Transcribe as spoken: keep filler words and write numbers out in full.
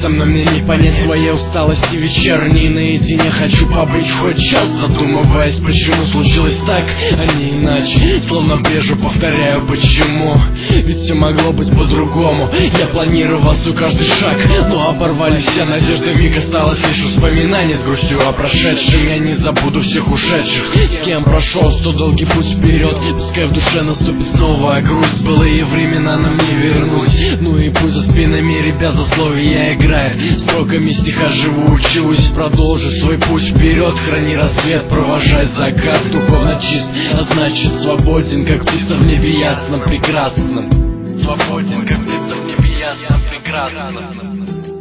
со мной мне не понять своей усталости вечерней. Наедине хочу побыть хоть час, задумываясь, почему случилось так, а не иначе. Словно брежу, повторяю, почему, ведь все могло быть по-другому. Я планировал свой каждый шаг, но оборвали все надежды. Вмиг осталось лишь воспоминание с грустью о прошедшем. Я не забуду всех ушедших, с кем прошел сто долгий путь вперед. Пускай в душе наступит снова грусть, былые времена нам не вернуть. Ну и пусть за спинами ребят засловия играет, строками стиха живу, учусь, продолжу свой путь вперед. Храни рассвет, провожай закат, духовно чист, а значит свободен, как птица в небе ясном прекрасном. Свободен, как птица в небе ясном прекрасном.